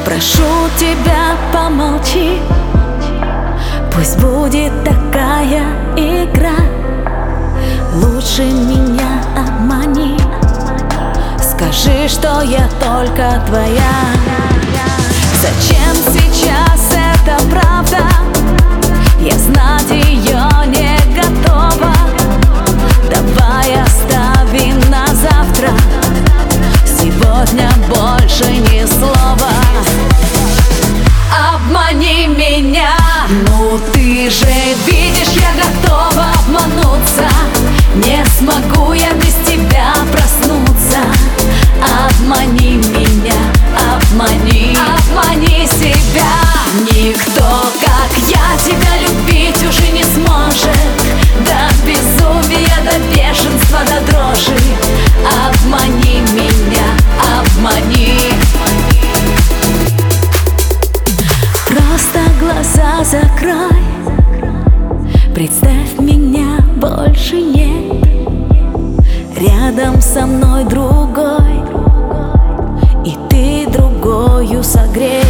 Прошу тебя, помолчи, пусть будет такая игра. Лучше меня обмани, скажи, что я только твоя. Зачем сейчас эта правда? Я знать ее не готова. Давай оставим на завтра, сегодня больше ни слова. Обмани меня, ну ты же видишь, я готова обмануться. Не смогу я без тебя проснуться. Обмани меня, обмани, обмани себя. Никто, как я, тебя любить уже не сможет. До безумия, до бешенства, до дрожи. Обмани меня, обмани. Просто глаза закрой, представь, меня больше нет. Рядом со мной другой, и ты другою согрей.